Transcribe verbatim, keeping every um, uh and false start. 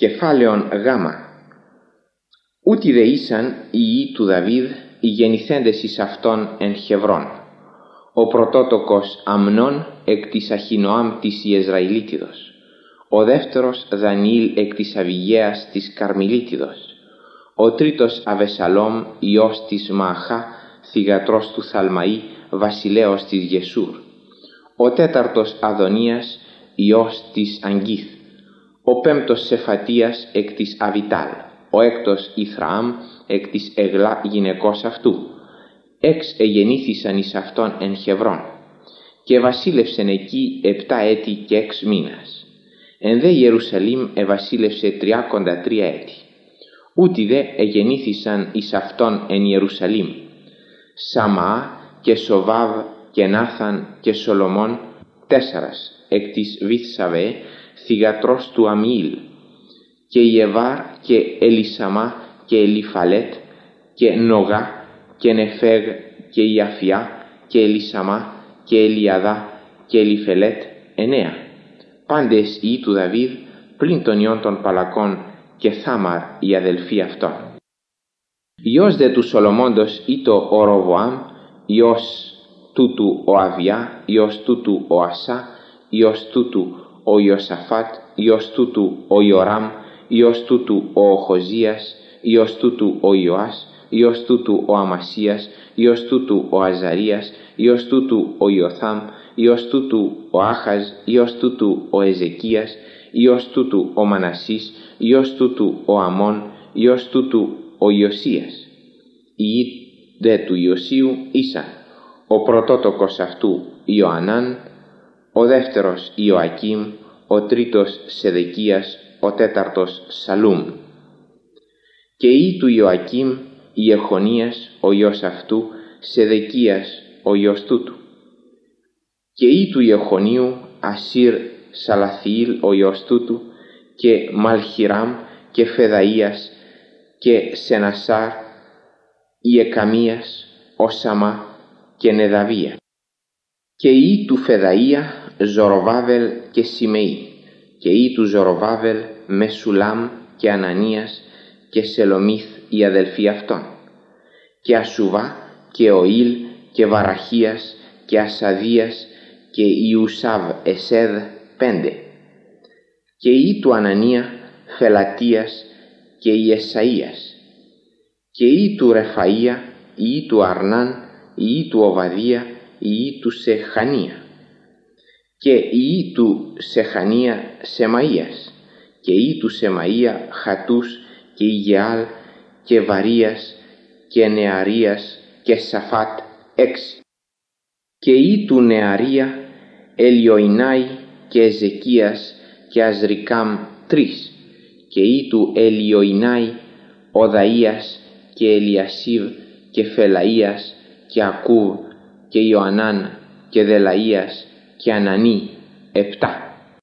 Κεφάλαιον γάμα. Ούτι δε ήσαν οι υιοί του Δαβίδ, οι γεννηθέντες εις αυτόν εν Χεβρών. Ο πρωτότοκος Αμνών εκ της Αχινοάμ της Ιεσραηλίτιδος, ο δεύτερος Δανιήλ εκ της Αβιγαίας της Καρμιλίτιδος, ο τρίτος Αβεσαλόμ υιός της Μααχά, θυγατρός του Θαλμαΐ, βασιλέως της Γεσούρ, ο τέταρτος Αδωνίας υιός της Αγγίθ, ο πέμπτος Σεφατίας εκ της Αβιτάλ, ο έκτος Ιθραάμ εκ της Εγλά γυναικός αυτού. Έξ εγεννήθησαν εις αυτόν εν Χεβρών, και βασίλευσεν εκεί επτά έτη και έξ μήνας. Εν δε Ιερουσαλήμ εβασίλευσε τριάκοντα τρία έτη. Ούτι δε εγεννήθησαν εις αυτόν εν Ιερουσαλήμ Σαμαά και Σοβάβ και Νάθαν και Σολομών, τέσσαρας εκ της Βηθσαβέ, θυγατρός του Αμιήλ, και Ιεβάρ και Ελισαμά και Ελιφαλέτ και Νογά και Νεφέγ και Ιαφιά και Ελισαμά και Ελιαδά και Ελιφελέτ, εννέα. Πάντες οι του Δαβίδ πλην των ιών των Παλακών και Θάμαρ η αδελφή αυτών. Υιός δε του Σολομώντος ήτο ο Ροβοάμ, υιός τούτου ο Αβιά, υιός τούτου ο Ασά, υιός τούτου ο Ιωσαφάτ, υιός τούτου ο Ιωράμ, υιός τούτου ο Οχοζίας, υιός τούτου ο Ιωάς, υιός τούτου ο Αμασίας, υιός τούτου ο Αζαρίας, υιός τούτου ο Ιωθάμ, υιός τούτου ο Άχαζ, υιός τούτου ο Εζεκίας, υιός τούτου ο Μανασής, υιός τούτου ο Αμών, υιός τούτου ο Ιωσίας. Οι υιοί δε του Ιωσίου ήσαν ο πρωτότοκος αυτού Ιωανάν, ο δεύτερος Ιωακίμ, ο τρίτος Σεδεκίας, ο τέταρτος Σαλούμ. Και οι υιοί του Ιωακίμ, Ιεχονίας ο υιός αυτού, Σεδεκίας ο υιός τούτου. Και οι υιοί του Ιεχονίου, Ασύρ Σαλαθιήλ ο υιός τούτου, και Μαλχιράμ και Φεδαΐας και Σενασάρ, Ιεκαμίας, ο Σαμά και Νεδαβία. Και οι υιοί του Φεδαΐα, Ζοροβάβελ και Σιμεή. Και οι υιοί του Ζοροβάβελ, Μεσουλάμ και Ανανίας και Σελομίθ η αδελφή αυτών. Και Ασουβά και Οήλ και Βαραχίας και Ασαδίας και Ιουσάβ Εσέδ, πέντε. Και οι υιοί του Ανανία, Φελατίας και Ιεσαΐας. Και οι υιοί του Ρεφαΐα, οι υιοί του Αρνάν, οι υιοί του Οβαδία, οι υιοί του Σεχανία. Και οι υιοί του Σεχανία, Σεμαΐας. Και οι υιοί του Σεμαΐα, Χατούς και Ιγεάλ και Βαρίας και Νεαρίας και Σαφάτ, έξι. Και οι υιοί του Νεαρία, Ελιοϊνάη και Εζεκίας και Αζρικάμ, τρεις. Και οι υιοί του Ελιοϊνάη, Οδαΐας και Ελιασίβ και Φελαΐας και Ακούβ και Ιωανάν και Δελαΐας και Ανανή, επτά.